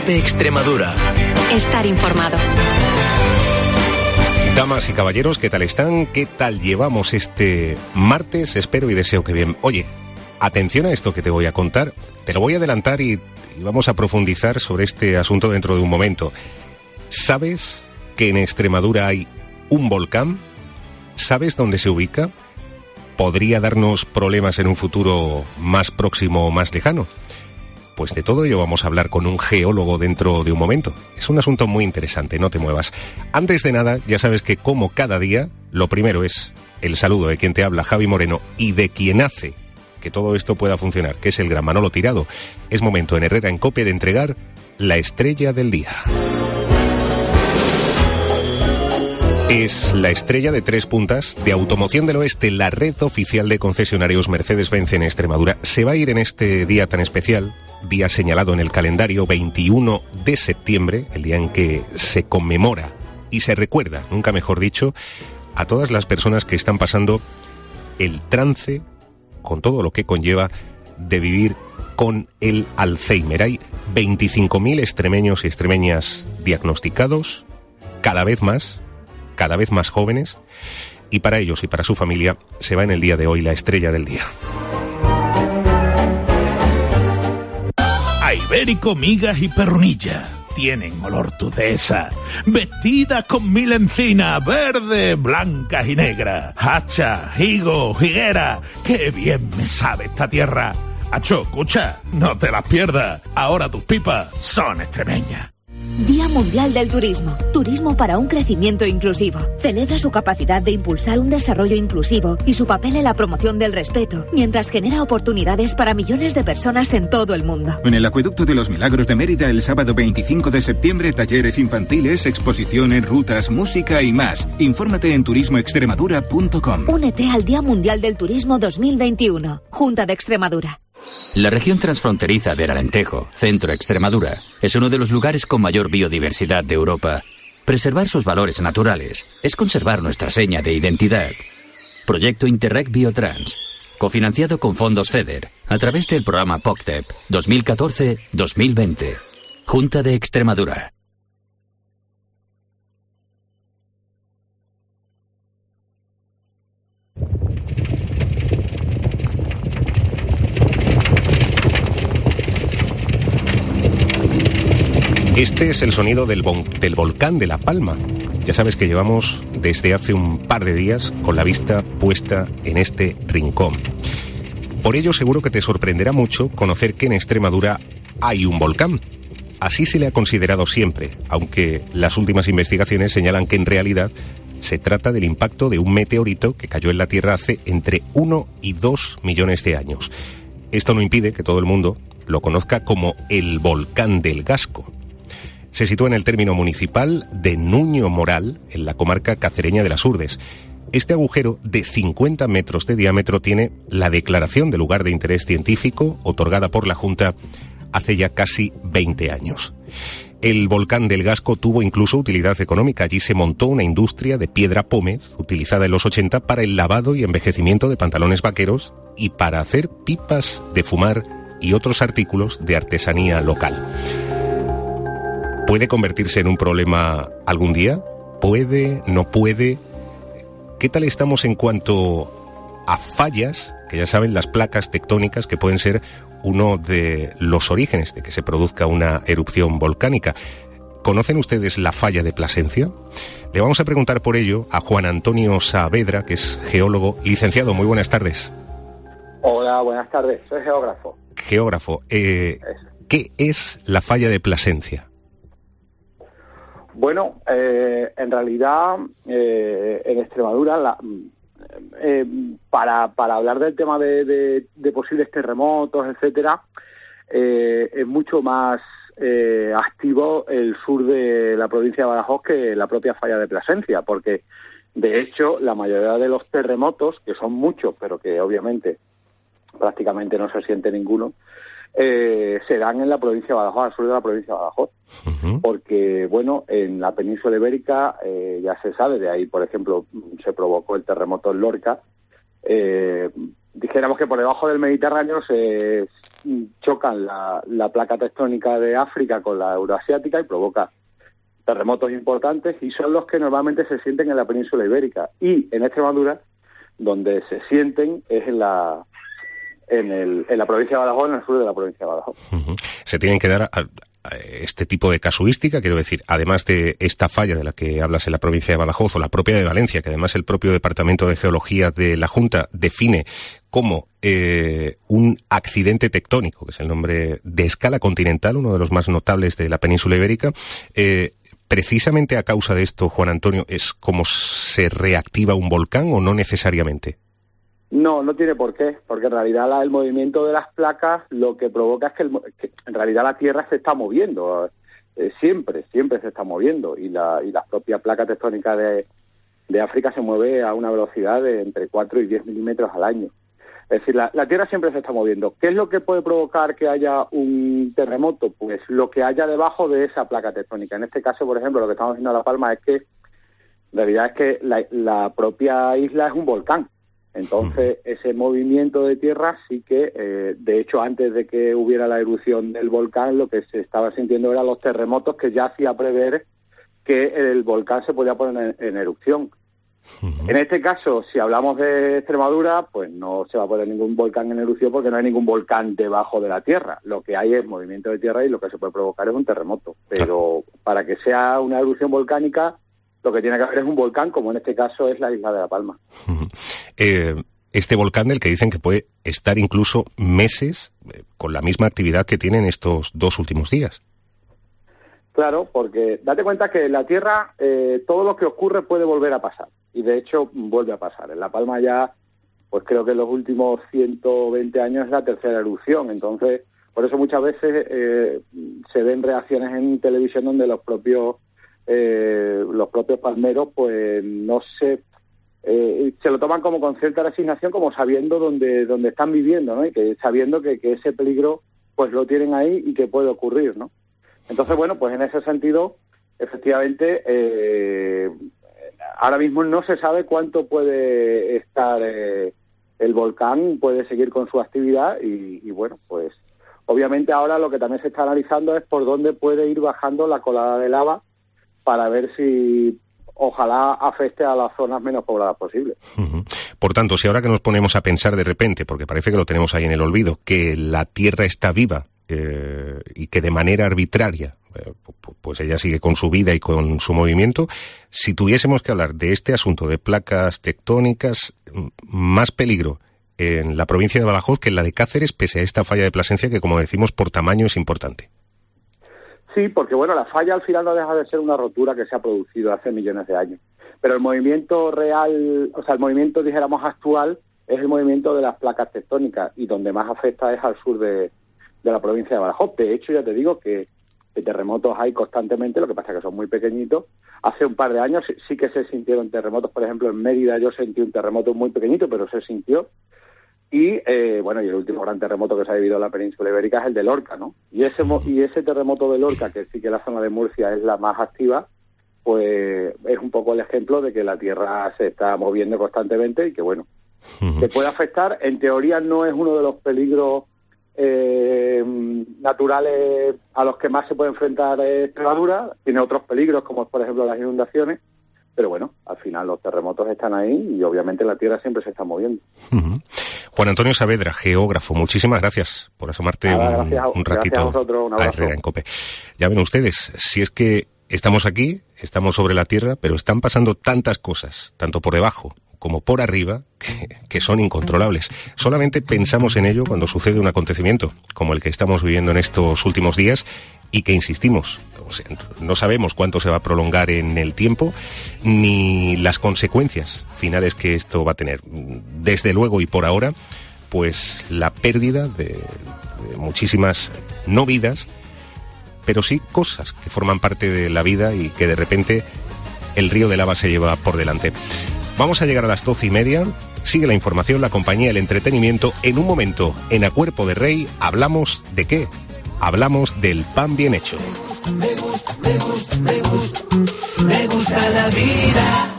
Cope Extremadura. Estar informado. Damas y caballeros, ¿qué tal están? ¿Qué tal llevamos este martes? Espero y deseo que bien. Oye, atención a esto que te voy a contar. Te lo voy a adelantar y vamos a profundizar sobre este asunto dentro de un momento. ¿Sabes que en Extremadura hay un volcán? ¿Sabes dónde se ubica? ¿Podría darnos problemas en un futuro más próximo o más lejano? Pues de todo ello vamos a hablar con un geólogo dentro de un momento. Es un asunto muy interesante, no te muevas. Antes de nada, ya sabes que como cada día, lo primero es el saludo de quien te habla, Javi Moreno, y de quien hace que todo esto pueda funcionar, que es el gran Manolo Tirado. Es momento en Herrera en Cope de entregar la estrella del día. Es la estrella de 3 puntas de Automoción del Oeste, la red oficial de concesionarios Mercedes-Benz en Extremadura. Se va a ir en este día tan especial, día señalado en el calendario, 21 de septiembre, el día en que se conmemora y se recuerda, nunca mejor dicho, a todas las personas que están pasando el trance, con todo lo que conlleva, de vivir con el Alzheimer. Hay 25.000 extremeños y extremeñas diagnosticados, cada vez más jóvenes, y para ellos y para su familia se va en el día de hoy la estrella del día. A Ibérico, migas y pernilla tienen olor tudesa, vestida con 1000 encinas, verde, blancas y negras, hacha, higo, higuera, qué bien me sabe esta tierra. Acho, escucha, no te las pierdas, ahora tus pipas son extremeñas. Día Mundial del Turismo. Turismo para un crecimiento inclusivo. Celebra su capacidad de impulsar un desarrollo inclusivo y su papel en la promoción del respeto, mientras genera oportunidades para millones de personas en todo el mundo. En el Acueducto de los Milagros de Mérida, el sábado 25 de septiembre, talleres infantiles, exposiciones, rutas, música y más. Infórmate en turismoextremadura.com. Únete al Día Mundial del Turismo 2021. Junta de Extremadura. La región transfronteriza del Alentejo, Centro Extremadura, es uno de los lugares con mayor biodiversidad de Europa. Preservar sus valores naturales es conservar nuestra seña de identidad. Proyecto Interreg Biotrans, cofinanciado con fondos FEDER, a través del programa POCTEP 2014-2020. Junta de Extremadura. Este es el sonido del volcán de La Palma. Ya sabes que llevamos desde hace un par de días con la vista puesta en este rincón. Por ello seguro que te sorprenderá mucho conocer que en Extremadura hay un volcán. Así se le ha considerado siempre, aunque las últimas investigaciones señalan que en realidad se trata del impacto de un meteorito que cayó en la Tierra hace entre 1 y 2 millones de años. Esto no impide que todo el mundo lo conozca como el volcán del Gasco. Se sitúa en el término municipal de Nuño Moral, en la comarca cacereña de las Urdes. Este agujero de 50 metros de diámetro tiene la declaración de lugar de interés científico otorgada por la Junta hace ya casi 20 años. El volcán del Gasco tuvo incluso utilidad económica. Allí se montó una industria de piedra pómez utilizada en los 80 para el lavado y envejecimiento de pantalones vaqueros y para hacer pipas de fumar y otros artículos de artesanía local. ¿Puede convertirse en un problema algún día? ¿Puede? ¿No puede? ¿Qué tal estamos en cuanto a fallas? Que ya saben, las placas tectónicas que pueden ser uno de los orígenes de que se produzca una erupción volcánica. ¿Conocen ustedes la falla de Plasencia? Le vamos a preguntar por ello a Juan Antonio Saavedra, que es geólogo. Licenciado, muy buenas tardes. Hola, buenas tardes. Soy geógrafo. Geógrafo. ¿Qué es la falla de Plasencia? Bueno, en realidad en Extremadura, para hablar del tema de posibles terremotos, etcétera, es mucho más activo el sur de la provincia de Badajoz que la propia falla de Plasencia, porque de hecho la mayoría de los terremotos, que son muchos, pero que obviamente prácticamente no se siente ninguno, se dan en la provincia de Badajoz, al sur de la provincia de Badajoz, porque, bueno, en la península ibérica ya se sabe, de ahí, por ejemplo, se provocó el terremoto en Lorca. Dijéramos que por debajo del Mediterráneo chocan la placa tectónica de África con la euroasiática y provoca terremotos importantes, y son los que normalmente se sienten en la península ibérica. Y en Extremadura, donde se sienten, es en la provincia de Badajoz, en el sur de la provincia de Badajoz. Se tienen que dar a este tipo de casuística, quiero decir, además de esta falla de la que hablas en la provincia de Badajoz o la propia de Valencia, que además el propio Departamento de Geología de la Junta define como un accidente tectónico, que es el nombre de escala continental, uno de los más notables de la península ibérica. Precisamente a causa de esto, Juan Antonio, ¿es como se reactiva un volcán o no necesariamente? No tiene por qué, porque en realidad el movimiento de las placas lo que provoca es que en realidad la Tierra se está moviendo, siempre se está moviendo, y la propia placa tectónica de África se mueve a una velocidad de entre 4 y 10 milímetros al año. Es decir, la Tierra siempre se está moviendo. ¿Qué es lo que puede provocar que haya un terremoto? Pues lo que haya debajo de esa placa tectónica. En este caso, por ejemplo, lo que estamos viendo en La Palma es que, en realidad, es que la propia isla es un volcán. Entonces, ese movimiento de tierra sí que, de hecho, antes de que hubiera la erupción del volcán, lo que se estaba sintiendo eran los terremotos, que ya hacía prever que el volcán se podía poner en erupción. En este caso, si hablamos de Extremadura, pues no se va a poner ningún volcán en erupción porque no hay ningún volcán debajo de la tierra. Lo que hay es movimiento de tierra y lo que se puede provocar es un terremoto. Pero para que sea una erupción volcánica, lo que tiene que haber es un volcán, como en este caso es la isla de La Palma. Este volcán del que dicen que puede estar incluso meses con la misma actividad que tiene en estos 2 últimos días. Claro, porque date cuenta que en la Tierra todo lo que ocurre puede volver a pasar. Y de hecho vuelve a pasar. En La Palma ya, pues creo que en los últimos 120 años es la tercera erupción. Entonces, por eso muchas veces se ven reacciones en televisión donde los propios palmeros, pues no sé, se lo toman como con cierta resignación, como sabiendo dónde están viviendo, ¿no? Y que sabiendo que ese peligro pues lo tienen ahí y que puede ocurrir, ¿no? Entonces, bueno, pues en ese sentido, efectivamente, ahora mismo no se sabe cuánto puede estar el volcán, puede seguir con su actividad y bueno, pues obviamente ahora lo que también se está analizando es por dónde puede ir bajando la colada de lava para ver si ojalá afecte a las zonas menos pobladas posibles. Por tanto, si ahora que nos ponemos a pensar de repente, porque parece que lo tenemos ahí en el olvido, que la Tierra está viva y que de manera arbitraria pues ella sigue con su vida y con su movimiento, si tuviésemos que hablar de este asunto de placas tectónicas, más peligro en la provincia de Badajoz que en la de Cáceres, pese a esta falla de Plasencia que, como decimos, por tamaño es importante. Sí, porque bueno, la falla al final no deja de ser una rotura que se ha producido hace millones de años. Pero el movimiento real, o sea, el movimiento, dijéramos, actual, es el movimiento de las placas tectónicas, y donde más afecta es al sur de la provincia de Badajoz. De hecho, ya te digo que terremotos hay constantemente, lo que pasa es que son muy pequeñitos. Hace un par de años sí que se sintieron terremotos, por ejemplo, en Mérida yo sentí un terremoto muy pequeñito, pero se sintió. Y bueno, y el último gran terremoto que se ha vivido en la península ibérica es el de Lorca, ¿no? Y ese terremoto de Lorca, que sí que la zona de Murcia es la más activa, pues es un poco el ejemplo de que la Tierra se está moviendo constantemente y que bueno, que puede afectar. En teoría no es uno de los peligros naturales a los que más se puede enfrentar Extremadura. Tiene otros peligros, como por ejemplo las inundaciones. Pero bueno, al final los terremotos están ahí y obviamente la Tierra siempre se está moviendo. Juan Antonio Saavedra, geógrafo, muchísimas gracias por asomarte un ratito a vosotros, un abrazo. A Herrera en COPE. Ya ven ustedes, si es que estamos aquí, estamos sobre la Tierra, pero están pasando tantas cosas, tanto por debajo como por arriba, que son incontrolables. Solamente pensamos en ello cuando sucede un acontecimiento como el que estamos viviendo en estos últimos días y que, insistimos, no sabemos cuánto se va a prolongar en el tiempo ni las consecuencias finales que esto va a tener. Desde luego y por ahora, pues la pérdida de muchísimas no vidas, pero sí cosas que forman parte de la vida y que de repente el río de lava se lleva por delante. Vamos a llegar a las 12:30. Sigue la información, la compañía, el entretenimiento. En un momento, en A Cuerpo de Rey, hablamos ¿de qué? Hablamos del pan bien hecho. Me gusta la vida.